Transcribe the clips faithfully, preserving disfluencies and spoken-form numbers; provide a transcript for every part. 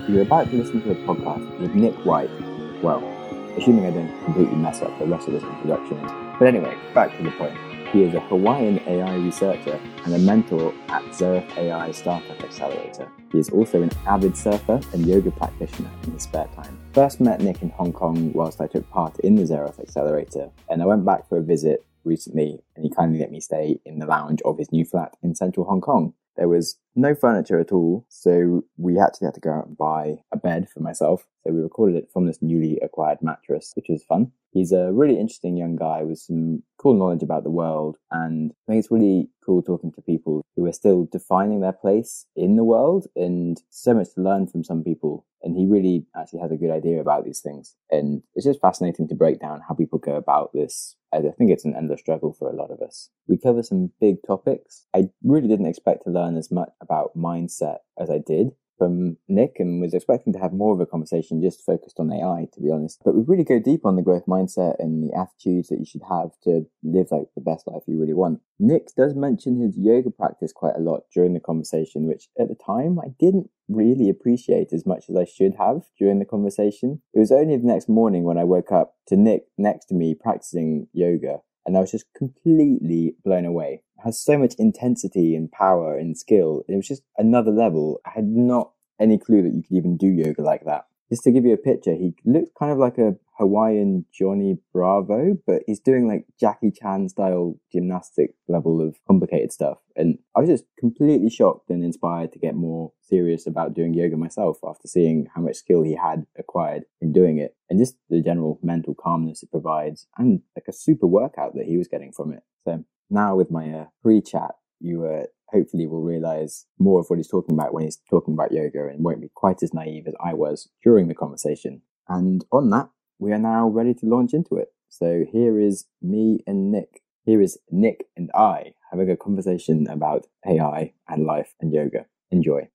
You're about to listen to a podcast with Nick White. Well, assuming I don't completely mess up the rest of this introduction. But anyway, back to the point. He is a Hawaiian A I researcher and a mentor at Zerif A I Startup Accelerator. He is also an avid surfer and yoga practitioner in his spare time. First met Nick in Hong Kong whilst I took part in the Zerif Accelerator, and I went back for a visit recently and he kindly let me stay in the lounge of his new flat in central Hong Kong. There was no furniture at all, so we actually had to go out and buy a bed for myself. So we recorded it from this newly acquired mattress, which was fun. He's a really interesting young guy with some cool knowledge about the world, and I think it's really cool talking to people who are still defining their place in the world, and so much to learn from some people. And he really actually has a good idea about these things. And it's just fascinating to break down how people go about this. I think it's an endless struggle for a lot of us. We cover some big topics. I really didn't expect to learn as much about mindset as I did from Nick, and was expecting to have more of a conversation just focused on A I, to be honest. But we really go deep on the growth mindset and the attitudes that you should have to live like the best life you really want. Nick does mention his yoga practice quite a lot during the conversation, which at the time I didn't really appreciate as much as I should have during the conversation. It was only the next morning when I woke up to Nick next to me practicing yoga, and I was just completely blown away. It has so much intensity and power and skill. It was just another level. I had not any clue that you could even do yoga like that. Just to give you a picture, he looks kind of like a Hawaiian Johnny Bravo, but he's doing like Jackie Chan style gymnastic level of complicated stuff. And I was just completely shocked and inspired to get more serious about doing yoga myself after seeing how much skill he had acquired in doing it, and just the general mental calmness it provides, and like a super workout that he was getting from it. So now with my uh, pre-chat, you uh, hopefully will realize more of what he's talking about when he's talking about yoga, and won't be quite as naive as I was during the conversation. And on that, we are now ready to launch into it. So here is me and Nick. Here is Nick and I having a conversation about A I and life and yoga. Enjoy.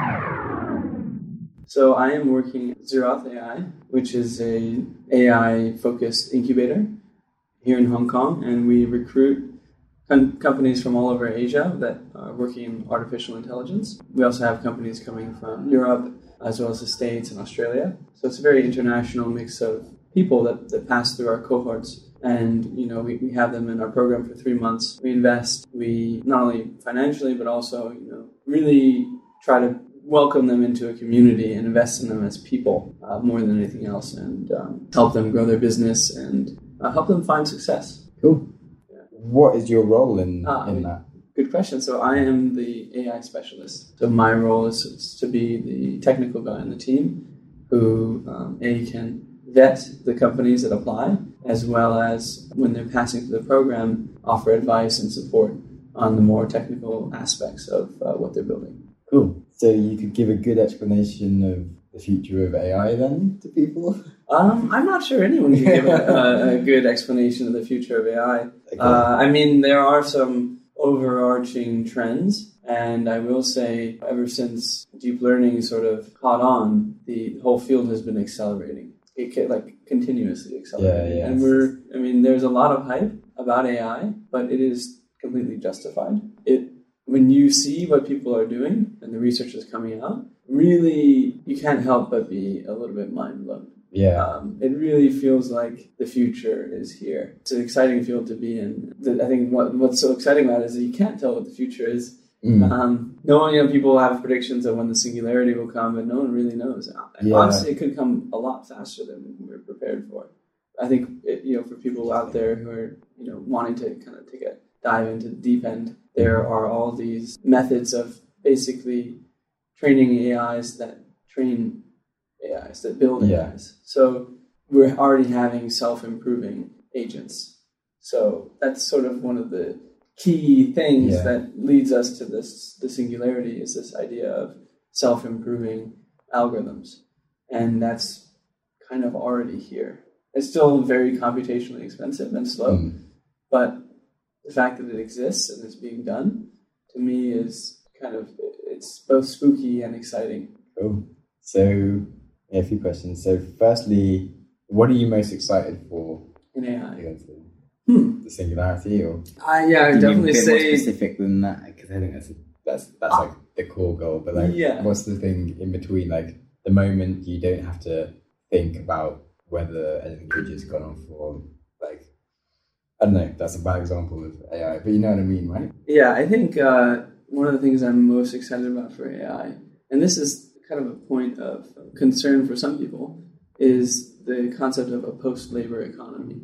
So I am working at Zerif A I, which is a A I-focused incubator here in Hong Kong, and we recruit com- companies from all over Asia that are working in artificial intelligence. We also have companies coming from Europe, as well as the States and Australia. So it's a very international mix of people that, that pass through our cohorts. And, you know, we, we have them in our program for three months. We invest, we not only financially, but also, you know, really try to welcome them into a community and invest in them as people uh, more than anything else, and um, help them grow their business and uh, help them find success. Cool. Yeah. What is your role in, uh, in that? Good question. So I am the A I specialist. So my role is, is to be the technical guy in the team who, um, A, can vet the companies that apply, as well as when they're passing through the program, offer advice and support on the more technical aspects of uh, what they're building. Cool. So you could give a good explanation of the future of A I then to people? Um, I'm not sure anyone can give a, a good explanation of the future of A I. Okay. Uh, I mean, there are some overarching trends, and I will say ever since deep learning sort of caught on, the whole field has been accelerating. It can, like continuously accelerating. Yeah, yeah. And we're, I mean, there's a lot of hype about A I, but it is completely justified. It When you see what people are doing and the research is coming out, really, you can't help but be a little bit mind blown. Yeah. Um, it really feels like the future is here. It's an exciting field to be in. I think what, what's so exciting about it is that you can't tell what the future is. Mm. Um, no one, you know, people have predictions of when the singularity will come, but no one really knows. Yeah. Honestly, it could come a lot faster than we're prepared for. I think, it, you know, for people out there who are, you know, wanting to kind of take a dive into the deep end, there are all these methods of basically training A Is that train A Is, that build yeah. A Is. So we're already having self-improving agents. So that's sort of one of the key things yeah. that leads us to this, the singularity, is this idea of self-improving algorithms. And that's kind of already here. It's still very computationally expensive and slow, mm. but the fact that it exists and it's being done, to me, is kind of, it's both spooky and exciting. Cool. So, yeah, a few questions. So, firstly, what are you most excited for in A I? The, hmm. the singularity, or uh, yeah, I would definitely say more specific than that, because I think that's that's that's ah. like the core goal. But like, yeah. what's the thing in between, like the moment you don't have to think about whether anything good has gone on for, like, I don't know, that's a bad example of A I, but you know what I mean, right? Yeah, I think uh, one of the things I'm most excited about for A I, and this is kind of a point of concern for some people, is the concept of a post-labor economy.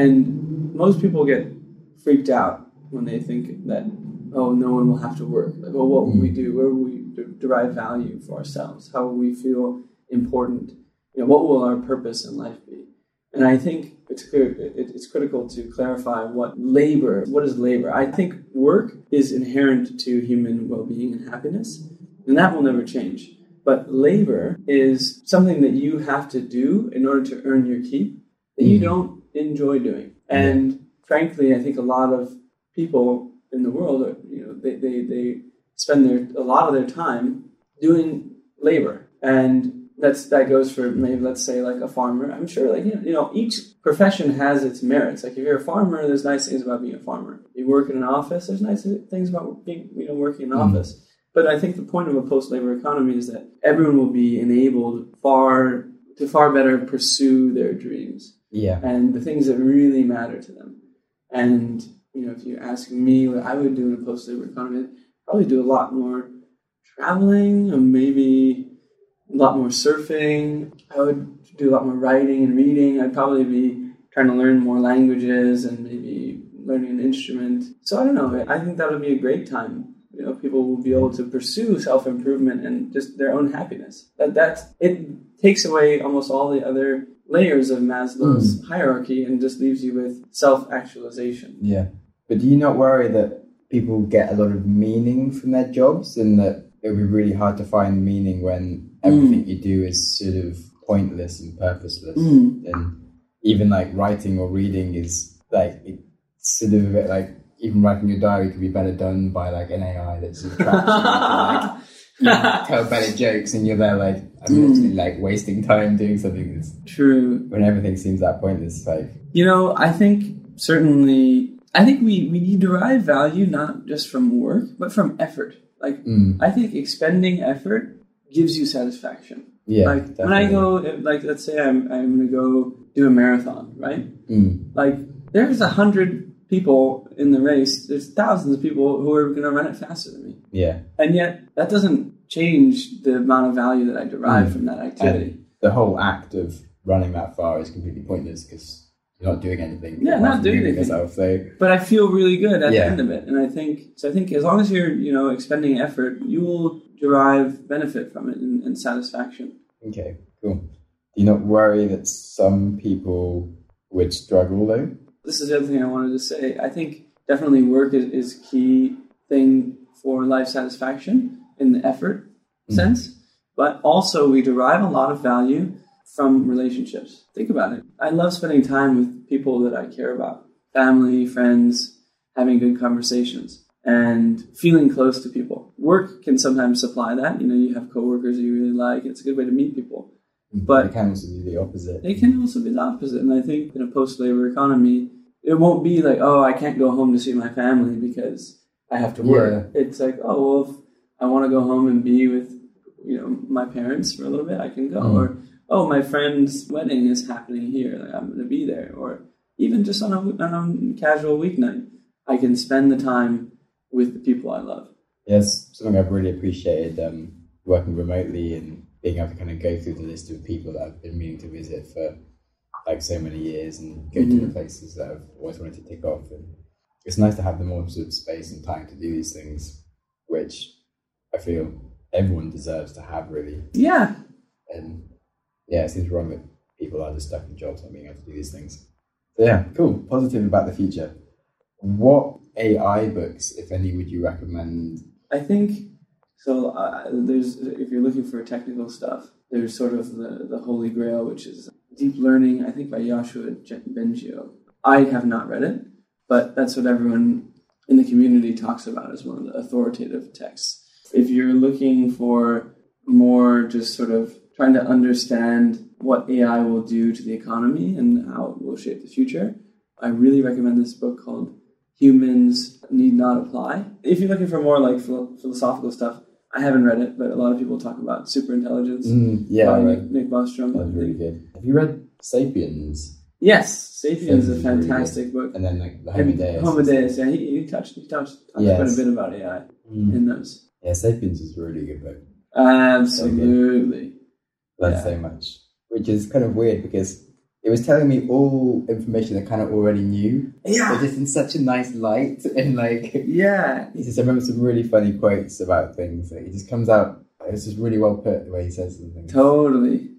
And most people get freaked out when they think that, oh, no one will have to work. Like, oh, what will we do? Where will we de- derive value for ourselves? How will we feel important? You know, what will our purpose in life be? And I think it's clear, it, it's critical to clarify what labor, what is labor? I think work is inherent to human well-being and happiness, and that will never change. But labor is something that you have to do in order to earn your keep that you don't enjoy doing. And yeah. frankly, I think a lot of people in the world, are, you know, they, they, they spend their a lot of their time doing labor. And that's that goes for maybe, let's say, like a farmer. I'm sure, like, you know, you know, each profession has its merits. Like if you're a farmer, there's nice things about being a farmer. You work in an office, there's nice things about being, you know, working in an mm. office. But I think the point of a post-labor economy is that everyone will be enabled far to far better pursue their dreams. Yeah. And the things that really matter to them. And, you know, if you ask me what I would do in a post-labor economy, I'd probably do a lot more traveling, or maybe a lot more surfing. I would do a lot more writing and reading. I'd probably be trying to learn more languages and maybe learning an instrument. So I don't know. I think that would be a great time. You know, people will be able to pursue self-improvement and just their own happiness. That that's it takes away almost all the other layers of Maslow's mm. hierarchy and just leaves you with self-actualization. Yeah. But do you not worry that people get a lot of meaning from their jobs, and that it would be really hard to find meaning when everything mm. you do is sort of pointless and purposeless? Mm. And even like writing or reading is like, it's sort of a bit like, even writing your diary could be better done by like an A I that's sort of traps you to, like, you know, tell better jokes, and you're there like, I'm mm. literally like wasting time doing something that's true. When everything seems that pointless, like, you know, I think certainly, I think we we derive value not just from work, but from effort. Like, mm. I think expending effort gives you satisfaction. Yeah, like definitely. When I go, like, let's say I'm I'm going to go do a marathon, right? Mm. Like, there's a hundred people in the race, there's thousands of people who are going to run it faster than me. Yeah. And yet, that doesn't change the amount of value that I derive mm. from that activity. And the whole act of running that far is completely pointless because you're not doing anything. Yeah, not doing anything. Yourself, so. But I feel really good at yeah. the end of it. And I think, so I think as long as you're, you know, expending effort, you will derive benefit from it and, and satisfaction. Okay, cool. Do you not worry that some people would struggle though? This is the other thing I wanted to say. I think definitely work is, is a key thing for life satisfaction in the effort mm. sense. But also we derive a lot of value from relationships. Think about it. I love spending time with people that I care about. Family, friends, having good conversations, and feeling close to people. Work can sometimes supply that. You know, you have coworkers you really like. It's a good way to meet people. But it can also be the opposite. It can also be the opposite. And I think in a post-labor economy, it won't be like, oh, I can't go home to see my family because I have to work. Yeah. It's like, oh, well, if I want to go home and be with, you know, my parents for a little bit, I can go. Mm. Or, oh, my friend's wedding is happening here. Like, I'm going to be there. Or even just on a, on a casual weeknight, I can spend the time with the people I love. Yes, something I've really appreciated um, working remotely and being able to kind of go through the list of people that I've been meaning to visit for like so many years and go mm-hmm. to the places that I've always wanted to tick off. And it's nice to have the more sort of space and time to do these things, which I feel everyone deserves to have, really. Yeah. And yeah, it seems wrong that people are just stuck in jobs not being able to do these things. So yeah, cool. Positive about the future. What A I books, if any, would you recommend? I think, so uh, there's, if you're looking for technical stuff, there's sort of the, the Holy Grail, which is Deep Learning, I think by Yoshua Bengio. I have not read it, but that's what everyone in the community talks about as one of the authoritative texts. If you're looking for more just sort of trying to understand what A I will do to the economy and how it will shape the future, I really recommend this book called Humans Need Not Apply. If you're looking for more like philosophical stuff, I haven't read it, but a lot of people talk about Superintelligence. Mm, yeah, by I Nick, read, Nick Bostrom. that was really good. Have you read Sapiens? Yes, Sapiens is a Sapiens is fantastic really book. And then like the Homo Deus. Homo Deus, yeah, he, he touched, he touched, touched Yes. quite a bit about A I Mm. in those. Yeah, Sapiens is a really good book. Absolutely. Learned Yeah. so much, which is kind of weird because it was telling me all information I kind of already knew, Yeah. but just in such a nice light. And like, Yeah. he just, I remember some really funny quotes about things. Like, he just comes out, it's just really well put the way he says something. Totally.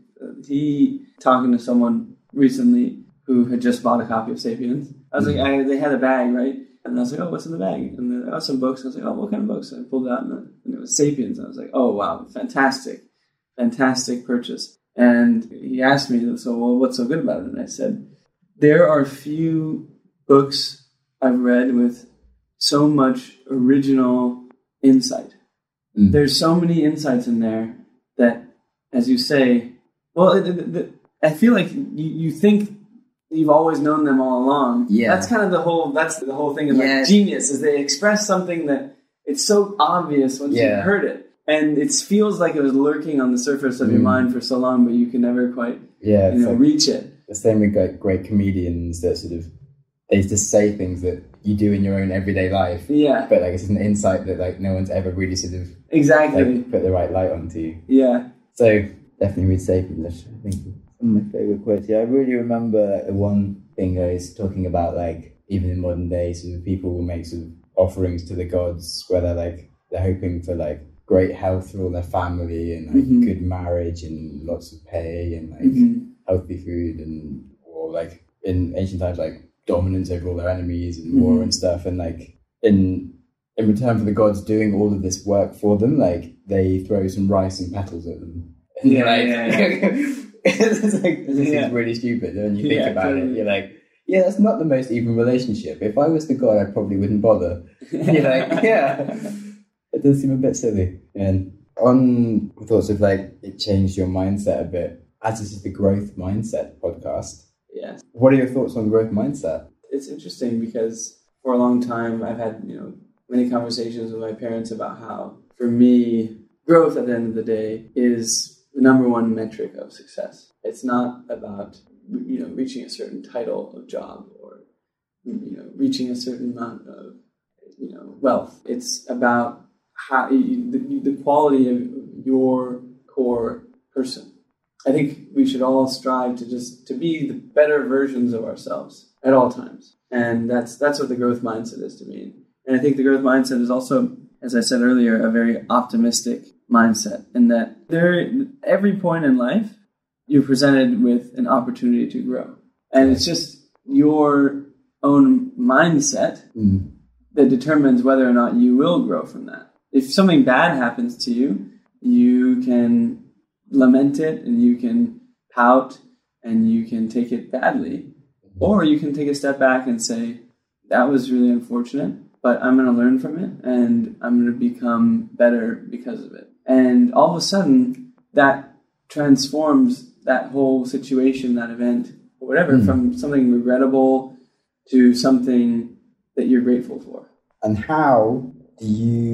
He, talking to someone recently who had just bought a copy of Sapiens, I was Mm. like, I, they had a bag, right? And I was like, oh, what's in the bag? And then, oh, some books. I was like, oh, what kind of books? And I pulled it out, and, and it was Sapiens. And I was like, oh, wow, fantastic. Fantastic purchase. And he asked me, so, well, what's so good about it? And I said, there are few books I've read with so much original insight. Mm. There's so many insights in there that, as you say, well, it, it, it, I feel like you, you think you've always known them all along. Yeah. That's kind of the whole, that's the whole thing of Yeah. like genius, is they express something that it's so obvious once Yeah. you've heard it. And it feels like it was lurking on the surface of your Mm. mind for so long, but you can never quite, Yeah, you it's know, like reach it. the same with like great comedians that sort of, they just say things that you do in your own everyday life. Yeah, But like it's an insight that like no one's ever really sort of exactly. like, put the right light onto. Yeah. So definitely read Sapiens. I think some of my favourite quotes. Yeah, I really remember one thing I was talking about, like even in modern days, sort of people will make sort of offerings to the gods where they're like they're hoping for like great health for all their family and like Mhm. good marriage and lots of pay and like Mhm. healthy food and or like in ancient times like dominance over all their enemies and war Mhm. and stuff, and like in in return for the gods doing all of this work for them, like they throw some rice and petals at them. And you're Yeah, like, yeah, it's like this Yeah. is really stupid. And when you think Yeah, about totally. it, you're like, yeah, that's not the most even relationship. If I was the god, I probably wouldn't bother. You're like, yeah, it does seem a bit silly. And on thoughts of like it changed your mindset a bit, as this is the growth mindset podcast. Yes. What are your thoughts on growth mindset? It's interesting because for a long time I've had, you know, many conversations with my parents about how, for me, growth at the end of the day is the number one metric of success. It's not about, you know, reaching a certain title of job or, you know, reaching a certain amount of, you know, wealth. It's about how you, the, the quality of your core person. I think we should all strive to just to be the better versions of ourselves at all times, and that's that's what the growth mindset is to me. And I think the growth mindset is also, as I said earlier, a very optimistic mindset, in that there every point in life you're presented with an opportunity to grow, and it's just your own mindset Mm. that determines whether or not you will grow from that. If something bad happens to you, you can lament it and you can pout and you can take it badly, or you can take a step back and say, that was really unfortunate, but I'm going to learn from it and I'm going to become better because of it. And all of a sudden, that transforms that whole situation, that event, or whatever, Mm. from something regrettable to something that you're grateful for. And how do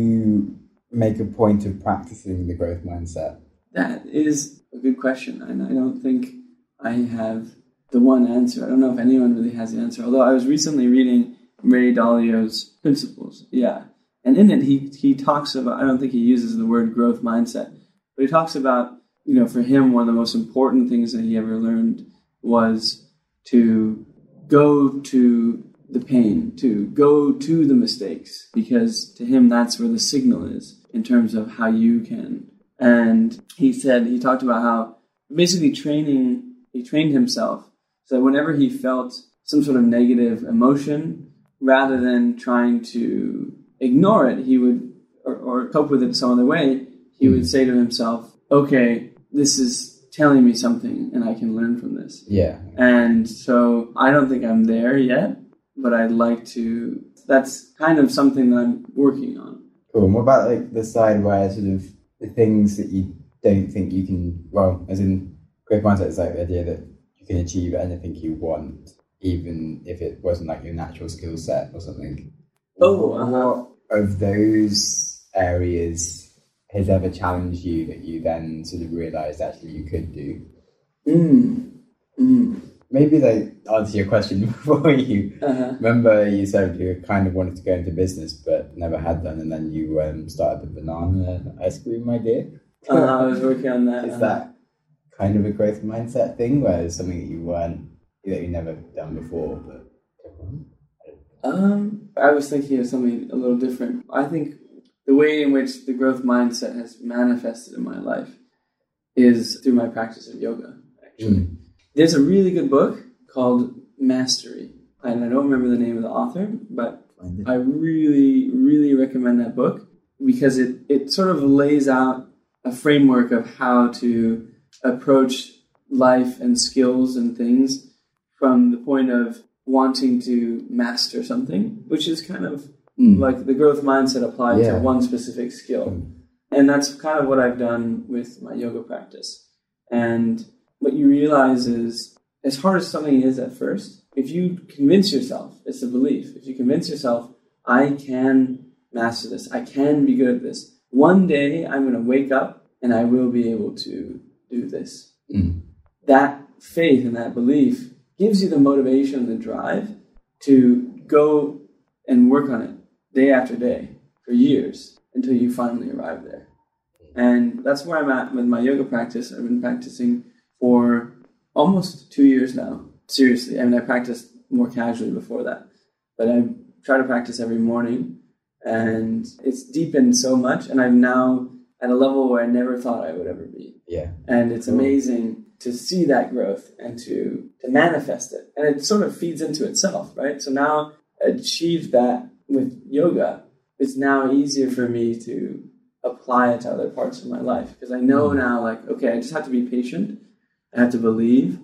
you make a point of practicing the growth mindset? That is a good question, and I don't think I have the one answer. I don't know if anyone really has the answer, although I was recently reading Ray Dalio's Principles, yeah, and in it he, he talks about, I don't think he uses the word growth mindset, but he talks about, you know, for him, one of the most important things that he ever learned was to go to the pain, to go to the mistakes, because to him that's where the signal is in terms of how you can. And he said, he talked about how basically training, he trained himself so that whenever he felt some sort of negative emotion, rather than trying to ignore it, he would, or, or cope with it some other way, he Mm. would say to himself, okay, this is telling me something and I can learn from this. Yeah. And so I don't think I'm there yet, but I'd like to, that's kind of something that I'm working on. Cool. And what about like the side where sort of the things that you don't think you can, well, as in growth mindset is like the idea that you can achieve anything you want, even if it wasn't like your natural skill set or something. Oh, uh-huh. What of those areas has ever challenged you that you then sort of realised actually you could do? Mm. Mm. Maybe they answer your question before you. Uh-huh. Remember you said you kind of wanted to go into business but never had done, and then you um, started the banana ice cream idea. uh, I was working on that. Is uh-huh. that kind of a growth mindset thing, where it's something that you weren't, that you never done before, but um, I was thinking of something a little different. I think the way in which the growth mindset has manifested in my life is through my practice of yoga, actually. Mm. There's a really good book called Mastery, and I don't remember the name of the author, but I really, really recommend that book because it, it sort of lays out a framework of how to approach life and skills and things from the point of wanting to master something, which is kind of mm. like the growth mindset applied yeah. to one specific skill. Mm. And that's kind of what I've done with my yoga practice. And what you realize is, as hard as something is at first, if you convince yourself, it's a belief, if you convince yourself, I can master this, I can be good at this, one day I'm going to wake up and I will be able to do this. Mm. That faith and that belief gives you the motivation and the drive to go and work on it day after day for years until you finally arrive there. And that's where I'm at with my yoga practice. I've been practicing for almost two years now. Seriously, I mean, I practiced more casually before that, but I try to practice every morning, and it's deepened so much, and I'm now at a level where I never thought I would ever be. Yeah. And it's amazing to see that growth and to, to manifest it. And it sort of feeds into itself, right? So now achieve that with yoga, it's now easier for me to apply it to other parts of my life because I know mm. now, like, okay, I just have to be patient. I have to believe,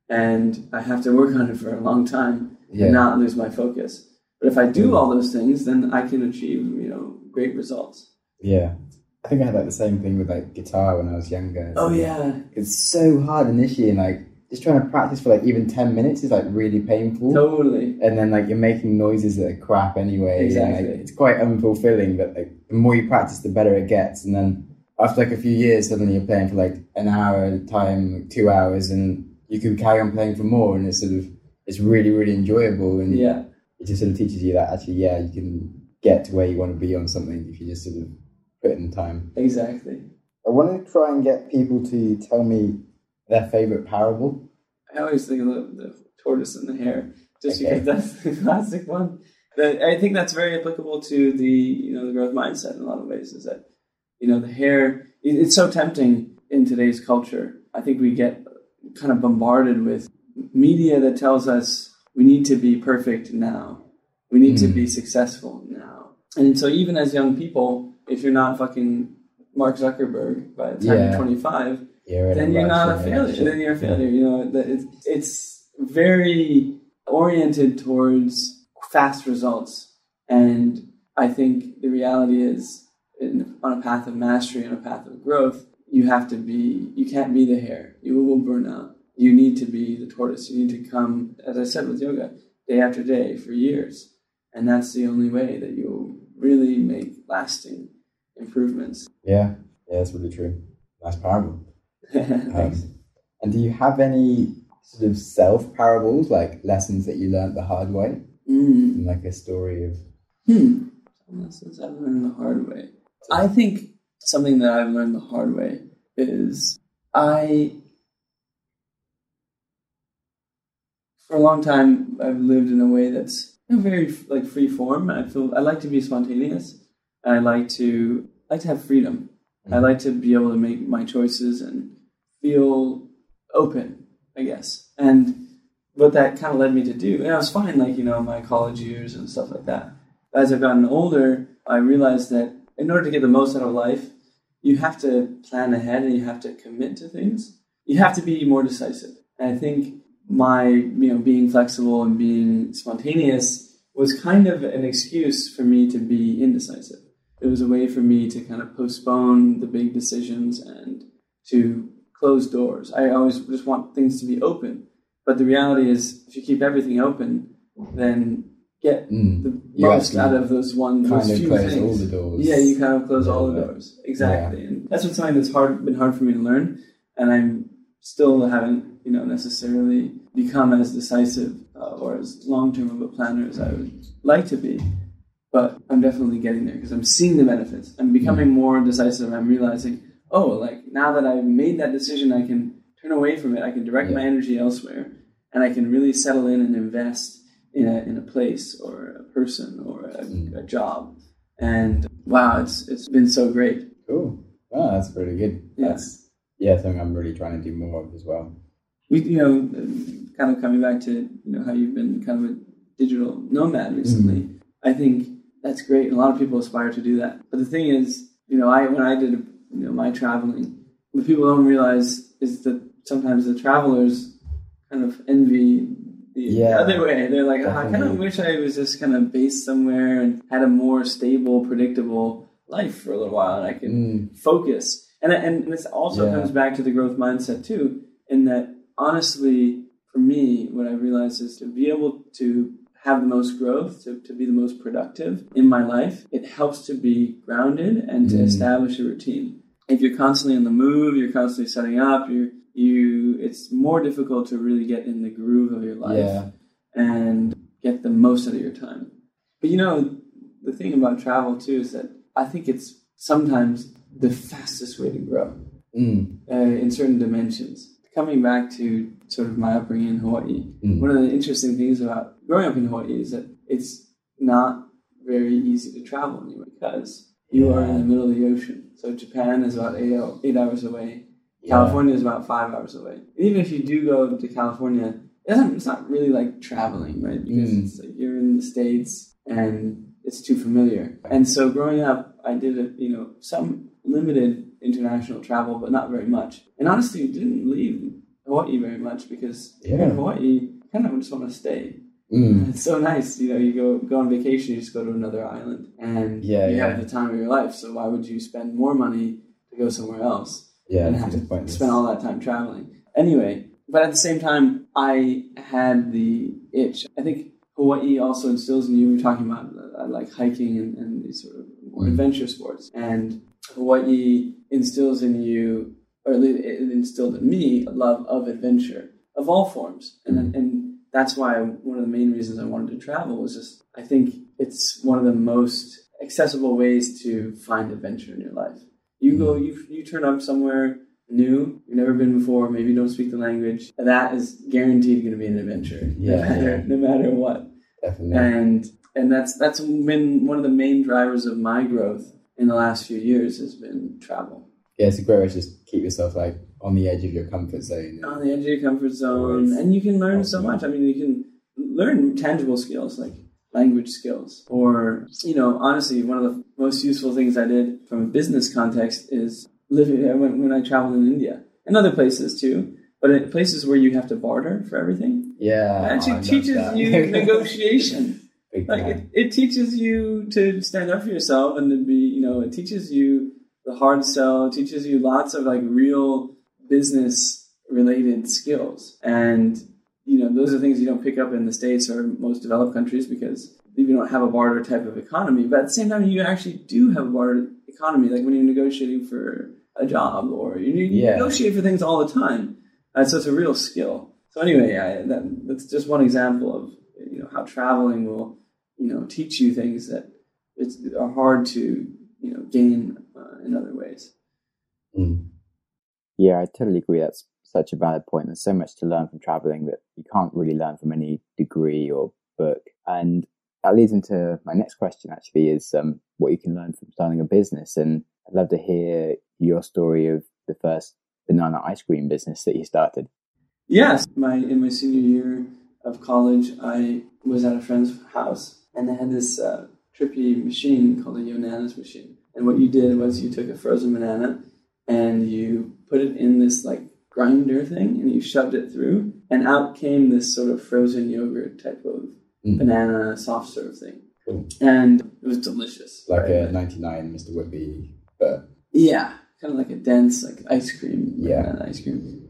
and I have to work on it for a long time yeah. and not lose my focus. But if I do all those things, then I can achieve, you know, great results. Yeah. I think I had like the same thing with like guitar when I was younger. Oh, so, yeah. It's so hard initially, and like just trying to practice for like even ten minutes is like really painful. Totally. And then like you're making noises that are crap anyway. Exactly. And, like, it's quite unfulfilling, but like the more you practice, the better it gets. And then after like a few years, suddenly you're playing for like an hour at a time, like two hours, and you can carry on playing for more. And it's sort of, it's really, really enjoyable. And yeah. it just sort of teaches you that actually, yeah, you can get to where you want to be on something if you just sort of put in time. Exactly. I want to try and get people to tell me their favourite parable. I always think of the, the tortoise and the hare, just okay. because that's the classic one. But I think that's very applicable to the, you know, the growth mindset in a lot of ways, is that, you know, the hare, it's so tempting in today's culture. I think we get kind of bombarded with media that tells us we need to be perfect now. We need mm. to be successful now. And so even as young people, if you're not fucking Mark Zuckerberg by the time yeah. you're twenty-five, you're then you're not a failure. Action. Then you're a failure. You know, it's, it's very oriented towards fast results. And I think the reality is, in, on a path of mastery, on a path of growth, you have to be, you can't be the hare. You will burn out. You need to be the tortoise. You need to come, as I said with yoga, day after day for years. And that's the only way that you'll really make lasting improvements. Yeah, yeah, that's really true. Nice parable. um, and do you have any sort of self parables, like lessons that you learned the hard way? Mm. Like a story of... Hmm. Lessons I've learned the hard way. I think something that I've learned the hard way is I... For a long time, I've lived in a way that's, you know, very like free form. I feel I like to be spontaneous. I like to like to have freedom. Mm-hmm. I like to be able to make my choices and feel open, I guess. And what that kind of led me to do, and I was fine, like, you know, my college years and stuff like that. But as I've gotten older, I realized that in order to get the most out of life, you have to plan ahead and you have to commit to things. You have to be more decisive. And I think my, you know, being flexible and being spontaneous was kind of an excuse for me to be indecisive. It was a way for me to kind of postpone the big decisions and to close doors. I always just want things to be open. But the reality is, if you keep everything open, then get Mm. the You most actually out of those one kind those of few close things. all the doors. Yeah, you kind of close A all little the bit. doors. Exactly. And that's what's something that's hard been hard for me to learn. And I'm still haven't, you know, necessarily become as decisive uh, or as long-term of a planner as I would like to be. But I'm definitely getting there because I'm seeing the benefits. I'm becoming Mm. more decisive. I'm realizing, oh, like now that I've made that decision, I can turn away from it. I can direct Yeah. my energy elsewhere, and I can really settle in and invest in a in a place or a person or a, Mm. a job. And wow, it's it's been so great. Cool. Oh, that's really good. Yeah. That's yeah, something I'm really trying to do more of as well. We, you know, kind of coming back to you know how you've been kind of a digital nomad recently. Mm. I think that's great, and a lot of people aspire to do that. But the thing is, you know, I when I did you know my traveling, what people don't realize is that sometimes the travelers kind of envy the Yeah, other way. They're like, oh, I kind of definitely. wish I was just kind of based somewhere and had a more stable, predictable life for a little while, and I could Mm. focus. And and this also Yeah. comes back to the growth mindset too, in that honestly, for me, what I realized is to be able to have the most growth, to, to be the most productive in my life, it helps to be grounded and to Mm. establish a routine. If you're constantly on the move, you're constantly setting up, you you it's more difficult to really get in the groove of your life Yeah. and get the most out of your time. But you know, the thing about travel too is that I think it's sometimes the fastest way to grow Mm. uh, in certain dimensions. Coming back to sort of my upbringing in Hawaii, Mm. one of the interesting things about growing up in Hawaii is that it's not very easy to travel anywhere because you are in the middle of the ocean. So Japan is about eight, eight hours away. Yeah. California is about five hours away. And even if you do go to California, it doesn't, it's not really like traveling, right? Because Mm. it's like you're in the States and it's too familiar. And so growing up, I did, a, you know, some limited international travel, but not very much. And honestly, didn't leave Hawaii very much because you're in Yeah. Hawaii, you kind of just want to stay. Mm. It's so nice, you know, you go go on vacation, you just go to another island and Yeah, you yeah. have the time of your life. So why would you spend more money to go somewhere else Yeah, and it's have just to pointless. spend all that time traveling? Anyway, but at the same time, I had the itch. I think Hawaii also instills in you, we were talking about uh, like hiking and, and these sort of more Mm. adventure sports. And Hawaii instills in you, or at least it instilled in me, a love of adventure of all forms. And, and that's why one of the main reasons I wanted to travel was just, I think it's one of the most accessible ways to find adventure in your life. You go, you, you turn up somewhere new, you've never been before, maybe you don't speak the language, that is guaranteed going to be an adventure, Yeah, no matter, yeah. no matter what. Definitely. And and that's that's been one of the main drivers of my growth in the last few years has been travel. Yeah, it's a great way to just keep yourself like on the edge of your comfort zone. On the edge of your comfort zone, Always. and you can learn so Awesome. much. I mean, you can learn tangible skills like language skills, or you know, honestly, one of the most useful things I did from a business context is living when, when I traveled in India and other places too. But in places where you have to barter for everything, Yeah. it actually I love teaches that. you negotiation. Big Like time. it, it teaches you to stand up for yourself and to be, you know, it teaches you the hard sell. It teaches you lots of like real business related skills. And, you know, those are things you don't pick up in the States or most developed countries because you don't have a barter type of economy. But at the same time, you actually do have a barter economy. Like when you're negotiating for a job or you, you Yeah. negotiate for things all the time. Uh, so it's a real skill. So anyway, I, that, that's just one example of, you know, how traveling will, you know, teach you things that it's, are hard to, you know, gain uh, in other ways. Mm. Yeah, I totally agree. That's such a valid point. There's so much to learn from traveling that you can't really learn from any degree or book. And that leads into my next question, actually, is um, what you can learn from starting a business. And I'd love to hear your story of the first banana ice cream business that you started. Yes, my in my senior year of college, I was at a friend's house, and they had this uh, trippy machine called a Yonanas machine. And what you did was you took a frozen banana and you put it in this like grinder thing, and you shoved it through, and out came this sort of frozen yogurt type of Mm. banana soft serve thing. Cool. And it was delicious. Like right? a ninety-nine Mister Whippy, but Yeah, kind of like a dense like ice cream, like Yeah. banana ice cream.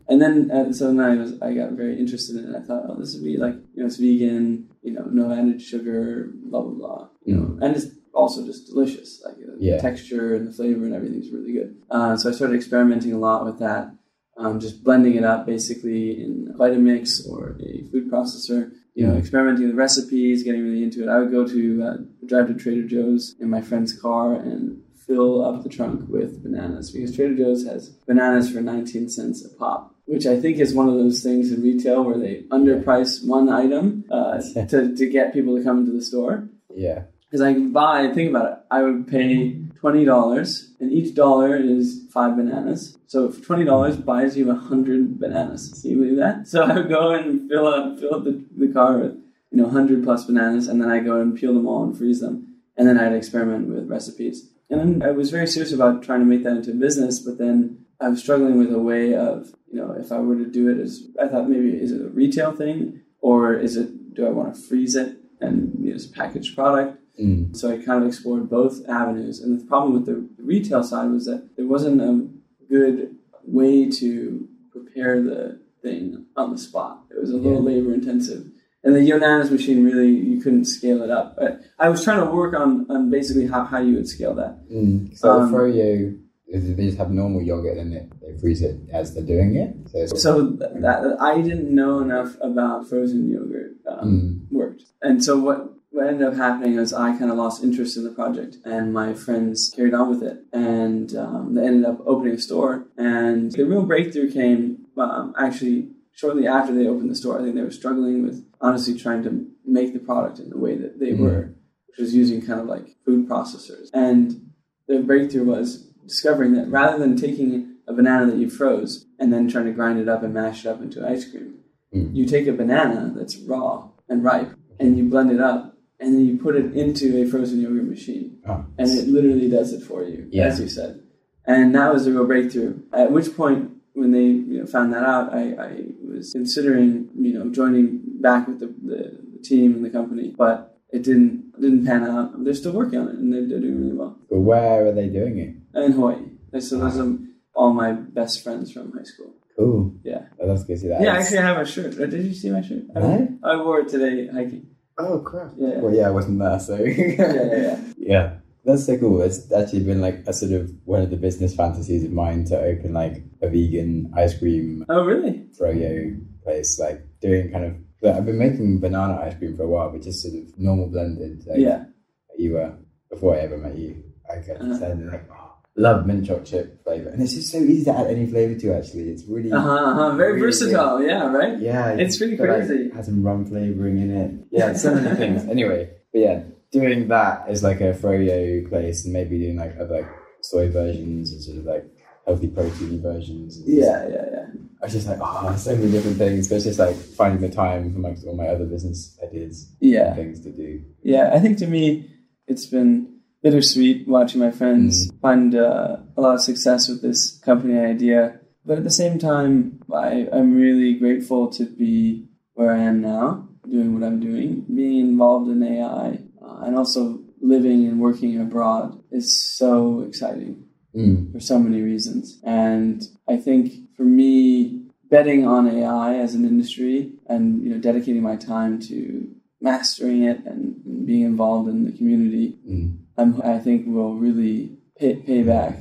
And then, uh, so then I was, I got very interested in it. I thought, oh, this would be like, you know, it's vegan, you know, no added sugar, blah, blah, blah. You Mm. know, and it's also just delicious. Like the Yeah. texture and the flavor and everything's really good. Uh, so I started experimenting a lot with that. Um, just blending it up basically in a Vitamix or a food processor. You know, Mm. experimenting with recipes, getting really into it. I would go to uh, drive to Trader Joe's in my friend's car and fill up the trunk with bananas because Trader Joe's has bananas for nineteen cents a pop, which I think is one of those things in retail where they underprice one item uh, to, to get people to come into the store. Yeah. Because I can buy, think about it, I would pay twenty dollars and each dollar is five bananas. So for twenty dollars buys you one hundred bananas. Can you believe that? So I would go and fill up, fill up the, the car with, you know, one hundred plus bananas, and then I go and peel them all and freeze them. And then I'd experiment with recipes. And then I was very serious about trying to make that into a business, but then I was struggling with a way of, you know, if I were to do it as, I thought maybe, is it a retail thing? Or is it, do I want to freeze it and use a packaged product? Mm. So I kind of explored both avenues. And the problem with the retail side was that there wasn't a good way to prepare the thing on the spot. It was a little Yeah. labor intensive. And the Yonanas machine, really, you couldn't scale it up. But I was trying to work on, on basically how, how you would scale that. Mm. So Um, the Froyo, they just have normal yogurt and they, they freeze it as they're doing it. So, it's, So that, that I didn't know enough about frozen yogurt um, Mm. worked. And so what, what ended up happening is I kind of lost interest in the project, and my friends carried on with it. And um, they ended up opening a store. And the real breakthrough came um, actually shortly after they opened the store. I think they were struggling with honestly trying to make the product in the way that they Mm. were, which was using kind of like food processors. And the breakthrough was discovering that rather than taking a banana that you froze and then trying to grind it up and mash it up into ice cream, Mm. you take a banana that's raw and ripe and you blend it up and then you put it into a frozen yogurt machine. oh, And it literally does it for you, Yeah. as you said. And that was a real breakthrough. At which point, when they you know, found that out, I, I was considering you know joining back with the, the, the team and the company, but it didn't didn't pan out. They're still working on it, and they're, they're doing really well. but where are they doing it? In Hawaii. So those are all my best friends from high school. Cool. Yeah. Oh, that's good to see that. Yeah, It's- actually I have a shirt. Did you see my shirt? I, No? I wore it today hiking. Oh, crap. Yeah. Well, yeah, I wasn't there, so. Yeah, yeah, yeah. Yeah. That's so cool. It's actually been like a sort of one of the business fantasies of mine to open like a vegan ice cream Oh, really? froyo place, like doing kind of. But I've been making banana ice cream for a while, but just sort of normal blended. Like Yeah. You were before I ever met you. I kept Uh-huh. saying like, oh, love mint chocolate chip flavor, and it's just so easy to add any flavor to. Actually, it's really Uh-huh, uh-huh. Very really versatile. Yeah, right? Yeah, It's pretty but, like, crazy. has some rum flavoring in it. Yeah, so many things. Anyway, but yeah, doing that as like a froyo place, and maybe doing like other like soy versions and sort of like healthy protein versions. And just- Yeah, yeah, yeah. I was just like, oh, so many different things. But it's just like finding the time amongst all my other business ideas Yeah. and things to do. Yeah, I think to me, it's been bittersweet watching my friends Mm. find uh, a lot of success with this company idea. But at the same time, I, I'm really grateful to be where I am now, doing what I'm doing. Being involved in A I uh, and also living and working abroad is so exciting Mm. for so many reasons. And I think for me, betting on A I as an industry and you know dedicating my time to mastering it and, and being involved in the community, Mm. I'm, I think will really pay, pay back.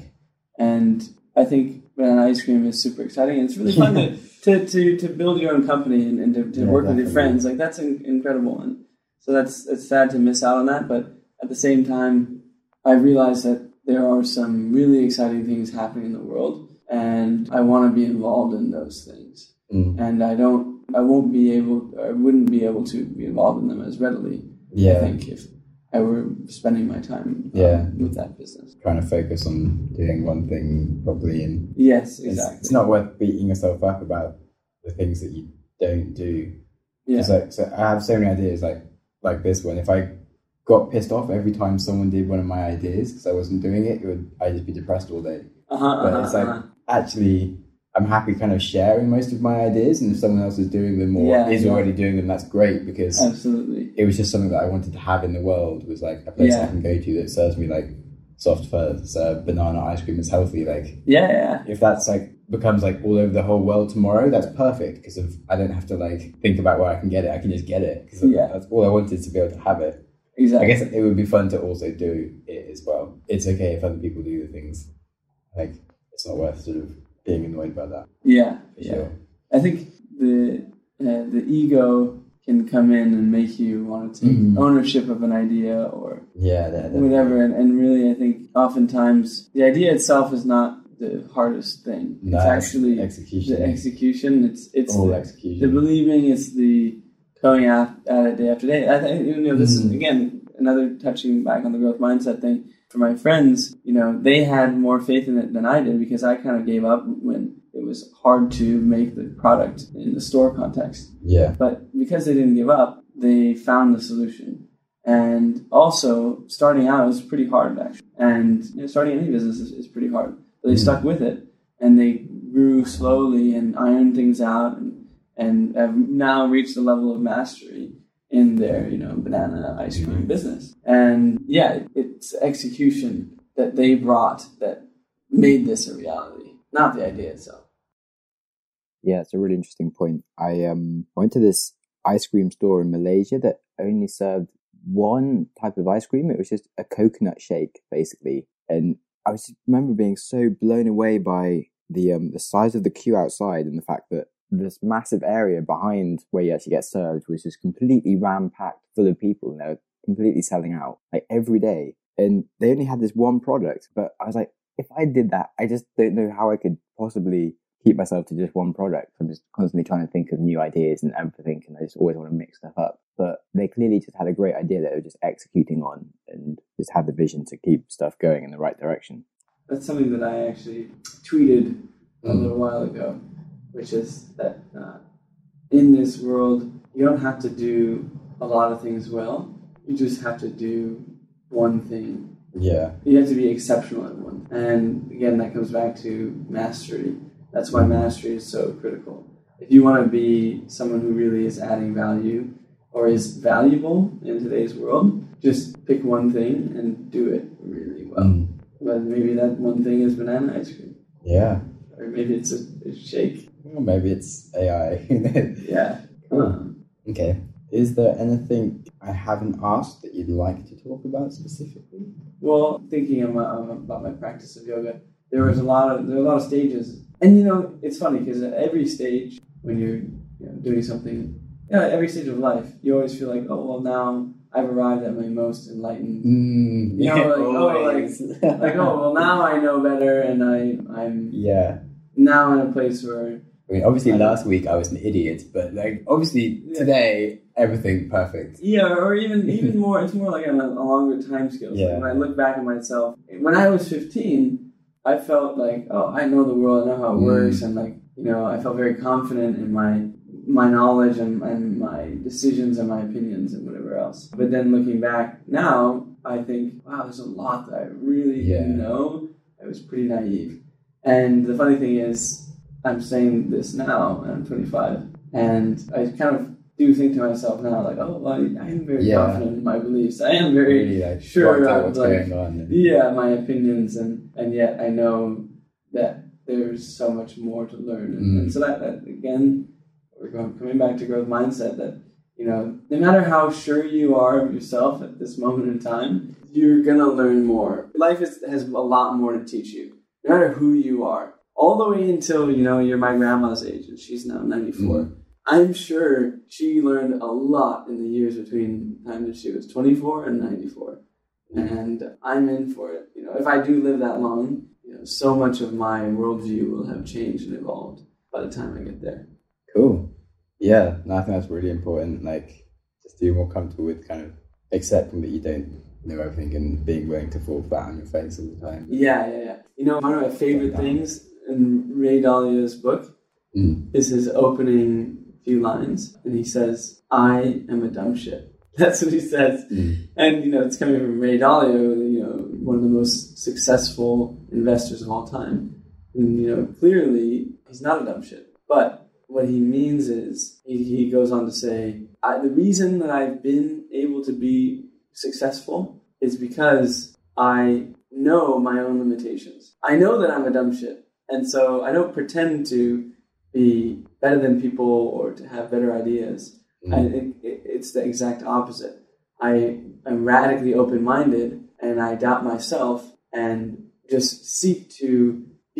And I think banana ice cream is super exciting. And it's really fun to, to, to, to build your own company and, and to, to Yeah, work with your definitely. friends. Like that's in, incredible. And so that's it's sad to miss out on that. But at the same time, I realize that there are some really exciting things happening in the world, and I want to be involved in those things. Mm. And I don't, I won't be able, I wouldn't be able to be involved in them as readily. Yeah. I think if I were spending my time um, Yeah. with that business. Trying to focus on doing one thing properly, and Yes, it's, exactly. it's not worth beating yourself up about the things that you don't do. Yeah. It's like, so I have so many ideas like like this one. If I got pissed off every time someone did one of my ideas because I wasn't doing it, it would I'd just be depressed all day. Uh-huh, But uh-huh, it's like uh-huh. actually I'm happy kind of sharing most of my ideas, and if someone else is doing them or Yeah, is yeah. already doing them, that's great, because Absolutely. it was just something that I wanted to have in the world, was like a place Yeah. I can go to that serves me like soft fuzz, uh, banana ice cream that's healthy. Like Yeah, yeah. if that's like becomes like all over the whole world tomorrow, that's perfect because of I don't have to like think about where I can get it. I can just get it because yeah. that's all I wanted, to be able to have it. Exactly. I guess it would be fun to also do it as well. It's okay if other people do the things. Like it's not worth sort of being annoyed by that. Yeah, for yeah. Sure. I think the uh, the ego can come in and make you want to take mm. ownership of an idea or yeah, that, that, whatever. And, and really, I think oftentimes the idea itself is not the hardest thing. No, it's actually execution. the execution. It's it's all the, execution. The believing. It's the going at, at it day after day. I think you know this mm. is again another touching back on the growth mindset thing. For my friends, you know, they had more faith in it than I did because I kind of gave up when it was hard to make the product in the store context. Yeah. But because they didn't give up, they found the solution. And also, starting out is pretty hard, actually. And you know, starting any business is, is pretty hard. But they mm. stuck with it, and they grew slowly and ironed things out, and, and have now reached a level of mastery in their, you know, banana ice cream mm. business. And yeah, it's execution that they brought that made this a reality, not the idea itself. Yeah, it's a really interesting point. I um went to this ice cream store in Malaysia that only served one type of ice cream. It was just a coconut shake, basically. And I just remember being so blown away by the um the size of the queue outside and the fact that this massive area behind where you actually get served was just completely ram-packed full of people, and they were completely selling out like every day. And they only had this one product, but I was like, if I did that, I just don't know how I could possibly keep myself to just one product. I'm just constantly trying to think of new ideas and everything, and I just always want to mix stuff up. But they clearly just had a great idea that they were just executing on and just had the vision to keep stuff going in the right direction. That's something that I actually tweeted a little while ago, which is that uh, in this world, you don't have to do a lot of things well. You just have to do one thing. Yeah. You have to be exceptional at one. And again, that comes back to mastery. That's why mastery is so critical. If you want to be someone who really is adding value or is valuable in today's world, just pick one thing and do it really well. Mm. But maybe that one thing is banana ice cream. Yeah. Or maybe it's a, a shake. Or maybe it's A I. Yeah. Um, okay. Is there anything I haven't asked that you'd like to talk about specifically? Well, thinking about, about my practice of yoga, there was a lot of there were a lot of stages, and you know it's funny because at every stage when you're you know, doing something, you know, at every stage of life, you always feel like, oh well, now I've arrived at my most enlightened. Mm, you know, yeah, like always. oh, like, like oh well, now I know better, and I I'm yeah now in a place where. I mean, obviously, I, last week I was an idiot, but like obviously yeah. today. Everything perfect. Yeah, or even even more, it's more like a, a longer time scale. So yeah. when I look back at myself, when I was fifteen, I felt like, oh, I know the world, I know how it mm. works, and like, you know, I felt very confident in my my knowledge and, and my decisions and my opinions and whatever else. But then looking back now, I think, wow, there's a lot that I really yeah. didn't know. I was pretty naive. And the funny thing is, I'm saying this now, and I'm twenty-five, and I kind of do think to myself now, like, oh, well, I am very yeah. confident in my beliefs. I am very really, like, sure of what's like, going on and... yeah, my opinions, and, and yet I know that there's so much more to learn. And, mm. and so that, that, again, we're going coming back to growth mindset, that, you know, no matter how sure you are of yourself at this moment in time, you're going to learn more. Life is, has a lot more to teach you, no matter who you are. All the way until, you know, you're my grandma's age, and she's now ninety-four. Mm. I'm sure she learned a lot in the years between the time that she was twenty-four and ninety-four. Mm-hmm. And I'm in for it. You know, if I do live that long, you know, so much of my worldview will have changed and evolved by the time I get there. Cool. Yeah, no, I think that's really important. Like, just be more comfortable with kind of accepting that you don't know everything and being willing to fall flat on your face all the time. Yeah, yeah, yeah. You know, one of my favorite things in Ray Dalio's book mm. is his opening few lines, and he says, I am a dumb shit. That's what he says. Mm. And, you know, it's coming from Ray Dalio, you know, one of the most successful investors of all time. And, you know, clearly he's not a dumb shit. But what he means is, he, he goes on to say, I, the reason that I've been able to be successful is because I know my own limitations. I know that I'm a dumb shit. And so I don't pretend to be better than people or to have better ideas. Mm. I, it, it, it's the exact opposite. I am radically open-minded, and I doubt myself and just seek to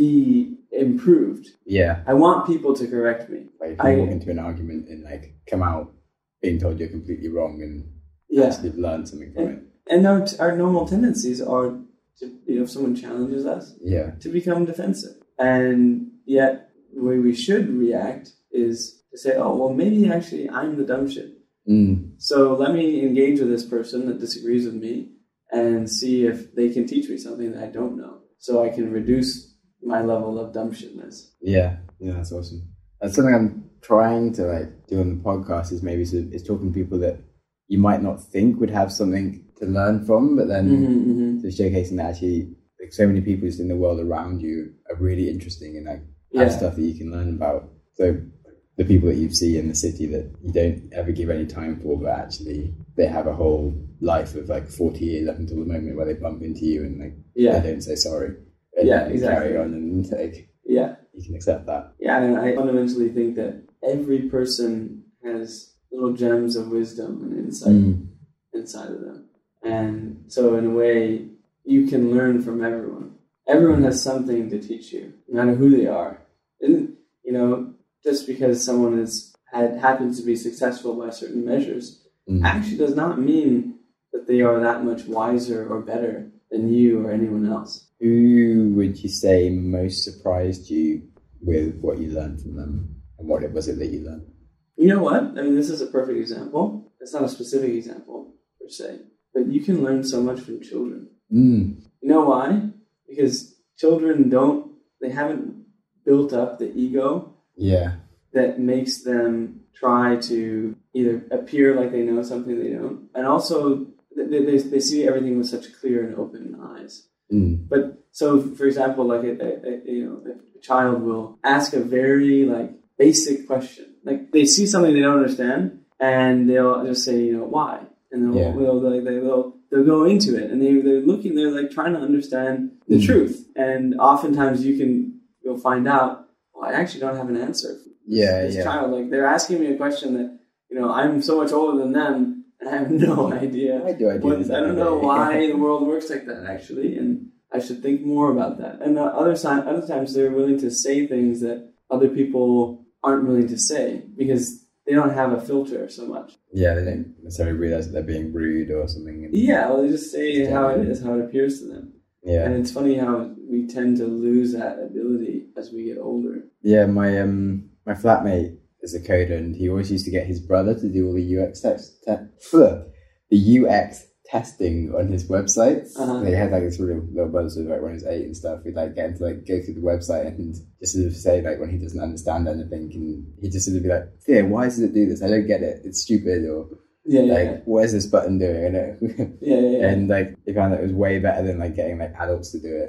be improved. Yeah. I want people to correct me. Like if you I, walk into an argument and like come out being told you're completely wrong and yeah. actually learn something from and, it. And our, our normal tendencies are to, you know, if someone challenges us, yeah, to become defensive. And yet the way we should react is to say, oh, well, maybe actually I'm the dumb shit. Mm. So let me engage with this person that disagrees with me and see if they can teach me something that I don't know, so I can reduce my level of dumb shitness. Yeah, yeah, that's awesome. That's something I'm trying to like do on the podcast is maybe so is talking to people that you might not think would have something to learn from, but then mm-hmm, mm-hmm. to showcasing that actually like so many people just in the world around you are really interesting and like yeah. have stuff that you can learn about. So the people that you see in the city that you don't ever give any time for, but actually they have a whole life of like forty years up until the moment where they bump into you and like yeah. they don't say sorry. And yeah, exactly. Carry on and like yeah, you can accept that. Yeah, and I fundamentally think that every person has little gems of wisdom and insight mm. inside of them, and so in a way you can learn from everyone. Everyone has something to teach you, no matter who they are. And you know, just because someone is had happens to be successful by certain measures, mm. actually does not mean that they are that much wiser or better than you or anyone else. Who would you say most surprised you with what you learned from them, and what it was it that you learned? You know what? I mean, this is a perfect example. It's not a specific example per se, but you can learn so much from children. Mm. You know why? Because children don't, they haven't built up the ego yeah. that makes them try to either appear like they know something they don't, and also they, they, they see everything with such clear and open eyes. Mm. But so, for example, like a, a, a you know, a child will ask a very like basic question. Like they see something they don't understand, and they'll just say, you know, why? And they'll, yeah. they'll, they'll, they'll, they'll go into it, and they, they're looking, they're like trying to understand the mm. truth. And oftentimes you can, you'll find out, well, I actually don't have an answer for yeah, this yeah. child. Like they're asking me a question that, you know, I'm so much older than them, and I have no idea. Why do I do what, this? I don't know why the world works like that, actually, and I should think more about that. And uh, other, si- other times they're willing to say things that other people aren't willing to say because they don't have a filter so much. Yeah, they don't necessarily realize that they're being rude or something. Yeah, well, they just say just how it is, how it appears to them. Yeah. And it's funny how we tend to lose that ability as we get older. Yeah, my um my flatmate is a coder, and he always used to get his brother to do all the U X text, te- the U X testing on his websites. Uh-huh. They had like this really little brother, so like when he was eight and stuff, we'd like get him to like go through the website and just sort of say like when he doesn't understand anything, and he'd just sort of be like, yeah, why does it do this? I don't get it. It's stupid. Or yeah, yeah, like, yeah. what is this button doing? And yeah, yeah, yeah. And like he found that it was way better than like getting like adults to do it.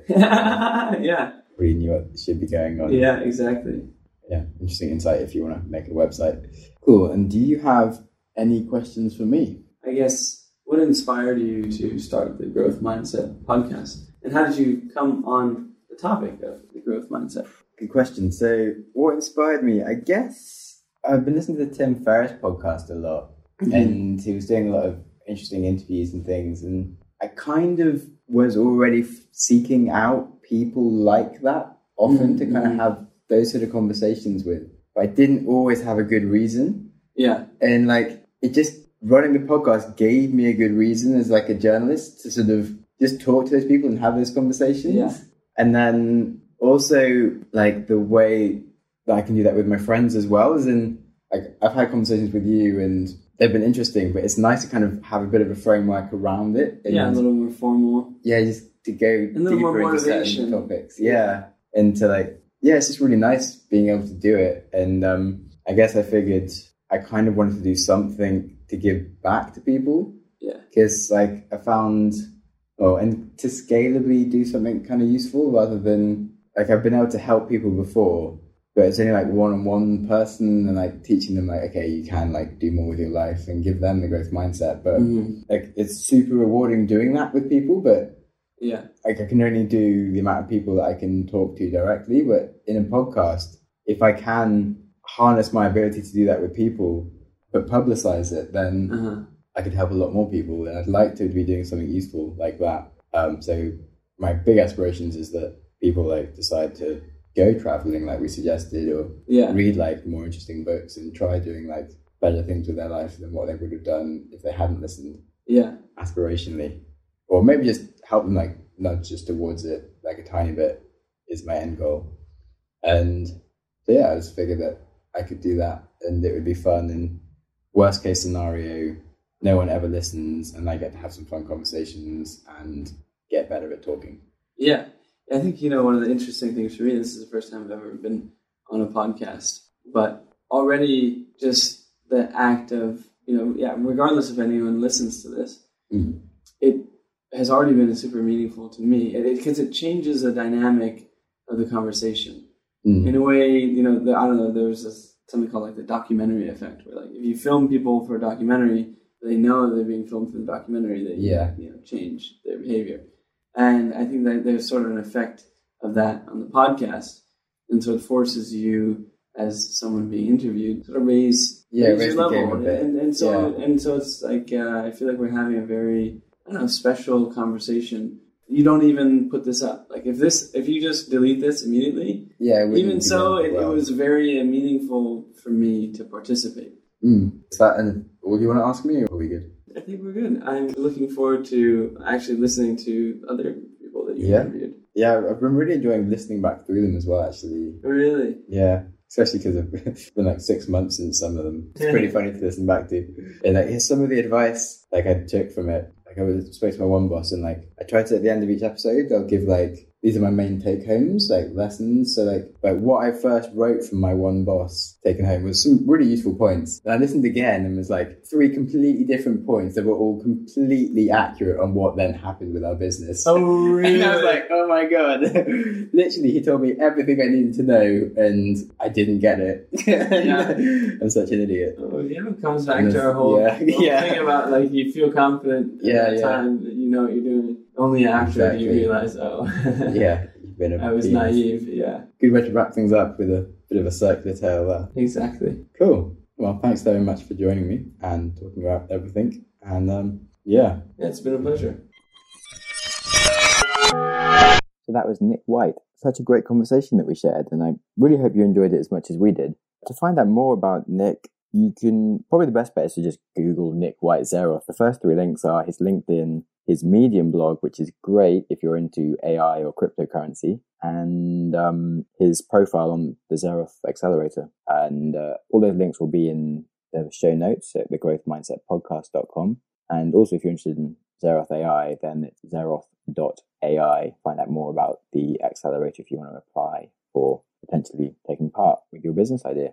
yeah. Really knew what should be going on. Yeah, exactly. Yeah, interesting insight if you want to make a website. Cool. And do you have any questions for me? I guess, what inspired you to start the Growth Mindset podcast? And how did you come on the topic of the growth mindset? Good question. So what inspired me? I guess I've been listening to the Tim Ferriss podcast a lot. Mm-hmm. And he was doing a lot of interesting interviews and things. And I kind of was already f- seeking out people like that often mm-hmm. to kind of have those sort of conversations with. But I didn't always have a good reason. Yeah. And like, it just, running the podcast gave me a good reason as like a journalist to sort of just talk to those people and have those conversations. Yeah. And then also like the way that I can do that with my friends as well, as in like I've had conversations with you and they've been interesting, but it's nice to kind of have a bit of a framework around it. And yeah, a little more formal. Yeah, just to go a little more deeper into certain topics. Yeah. And to like, yeah, it's just really nice being able to do it. And um, I guess I figured I kind of wanted to do something to give back to people. Yeah. Because like I found, oh, and to scalably do something kind of useful rather than like I've been able to help people before, but it's only like one-on-one person and like teaching them like, okay, you can like do more with your life and give them the growth mindset. But mm-hmm. like it's super rewarding doing that with people, but Yeah. Like I can only do the amount of people that I can talk to directly, but in a podcast, if I can harness my ability to do that with people, but publicize it, then Uh-huh. I could help a lot more people. And I'd like to be doing something useful like that. Um, so my big aspirations is that people like decide to go traveling like we suggested, or yeah. read like more interesting books and try doing like better things with their life than what they would have done if they hadn't listened. Yeah. Aspirationally. Or maybe just help them like nudge just towards it like a tiny bit is my end goal. And so yeah, I just figured that I could do that and it would be fun. And worst case scenario, no one ever listens and I get to have some fun conversations and get better at talking. Yeah. I think, you know, one of the interesting things for me, this is the first time I've ever been on a podcast, but already just the act of, you know, yeah, regardless if anyone listens to this, mm-hmm. it has already been super meaningful to me because it, it, it changes the dynamic of the conversation. Mm-hmm. In a way, you know, the, I don't know, there's this, something called like the documentary effect, where like if you film people for a documentary, they know they're being filmed for the documentary, they yeah. you know, change their behavior. And I think that there's sort of an effect of that on the podcast. And so it forces you, as someone being interviewed, sort of raise, yeah, raise raise your the game level. a bit. And, and so yeah. and so it's like, uh, I feel like we're having a very, I don't know, special conversation. You don't even put this up. Like if this, if you just delete this immediately, yeah, even so, it, well. it was very uh, meaningful for me to participate. Mm. Is that, and what do you want to ask me, or are we good? I think we're good. I'm looking forward to actually listening to other people that you yeah. interviewed. Yeah, I've been really enjoying listening back through them as well, actually. Really? Yeah, especially because it's been like six months since some of them. It's pretty funny to listen back to. And like, here's some of the advice like I took from it. Like I was spoke to my one boss, and like I tried to at the end of each episode, I'll give like these are my main take homes, like lessons. So like like what I first wrote from my one boss taken home was some really useful points. And I listened again and was like three completely different points that were all completely accurate on what then happened with our business. Oh really? And I was like, oh my god. Literally he told me everything I needed to know and I didn't get it. Yeah. I'm such an idiot. Oh yeah, it comes back to our whole, yeah, whole yeah. thing about like you feel confident yeah, at that yeah. time that you know what you're doing. Only after Exactly. you realize, oh yeah, you've been a I was beast. naive, yeah. Good way to wrap things up with a bit of a circular tale there. Exactly. Cool. Well, thanks very much for joining me and talking about everything. And um, yeah. Yeah, it's been a pleasure. So that was Nick White. Such a great conversation that we shared, and I really hope you enjoyed it as much as we did. To find out more about Nick, you can, probably the best bet is to just Google Nick White Xeroth. The first three links are his LinkedIn, his Medium blog, which is great if you're into A I or cryptocurrency, and um, his profile on the Xeroth Accelerator. And uh, all those links will be in the show notes at the growth mindset podcast dot com. And also, if you're interested in Xeroth A I, then it's xeroth dot A I. Find out more about the accelerator if you want to apply for potentially taking part with your business idea.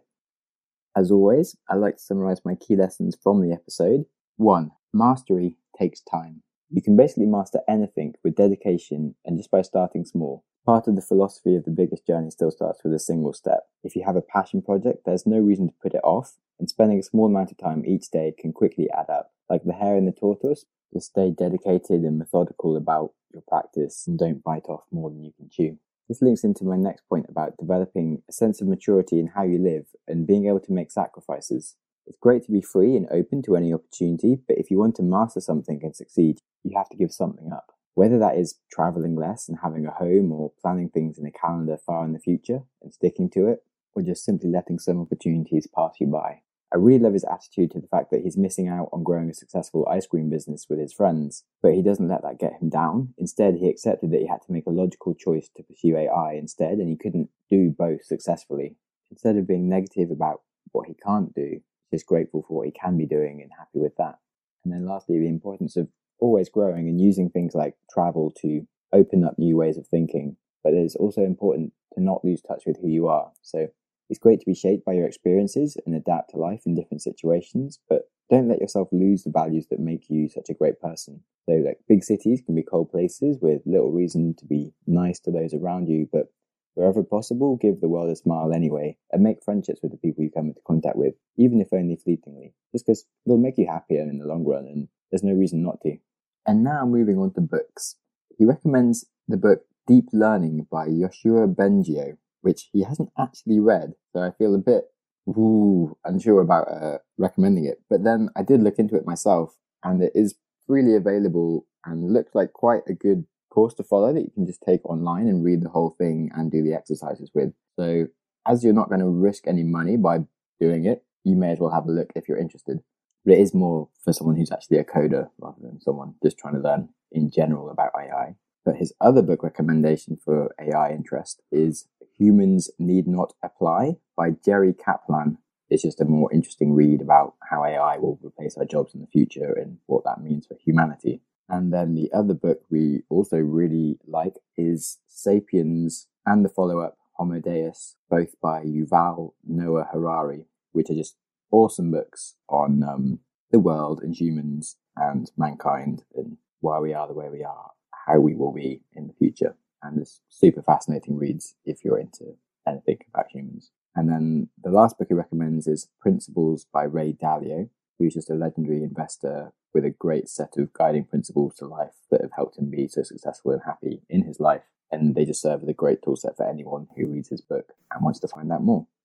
As always, I'd like to summarize my key lessons from the episode. One, mastery takes time. You can basically master anything with dedication and just by starting small. Part of the philosophy of the biggest journey still starts with a single step. If you have a passion project, there's no reason to put it off, and spending a small amount of time each day can quickly add up. Like the hare and the tortoise, just stay dedicated and methodical about your practice and don't bite off more than you can chew. This links into my next point about developing a sense of maturity in how you live and being able to make sacrifices. It's great to be free and open to any opportunity, but if you want to master something and succeed, you have to give something up. Whether that is traveling less and having a home, or planning things in a calendar far in the future and sticking to it, or just simply letting some opportunities pass you by. I really love his attitude to the fact that he's missing out on growing a successful ice cream business with his friends, but he doesn't let that get him down. Instead, he accepted that he had to make a logical choice to pursue A I instead, and he couldn't do both successfully. Instead of being negative about what he can't do, he's just grateful for what he can be doing and happy with that. And then lastly, the importance of always growing and using things like travel to open up new ways of thinking. But it's also important to not lose touch with who you are. So it's great to be shaped by your experiences and adapt to life in different situations, but don't let yourself lose the values that make you such a great person. So like big cities can be cold places with little reason to be nice to those around you, but wherever possible, give the world a smile anyway, and make friendships with the people you come into contact with, even if only fleetingly, just because it'll make you happier in the long run, and there's no reason not to. And now moving on to books. he recommends the book Deep Learning by Yoshua Bengio, which he hasn't actually read, so I feel a bit ooh, unsure about uh, recommending it. But then I did look into it myself, and it is freely available and looks like quite a good course to follow that you can just take online and read the whole thing and do the exercises with. So as you're not going to risk any money by doing it, you may as well have a look if you're interested. But it is more for someone who's actually a coder rather than someone just trying to learn in general about A I. But his other book recommendation for A I interest is Humans Need Not Apply by Jerry Kaplan. It's just a more interesting read about how A I will replace our jobs in the future and what that means for humanity. And then the other book we also really like is Sapiens and the follow-up Homo Deus, both by Yuval Noah Harari, which are just awesome books on um, the world and humans and mankind and why we are the way we are, how we will be in the future. And it's super fascinating reads if you're into anything about humans. And then the last book he recommends is Principles by Ray Dalio, who's just a legendary investor with a great set of guiding principles to life that have helped him be so successful and happy in his life. And they just serve as a great tool set for anyone who reads his book and wants to find out more.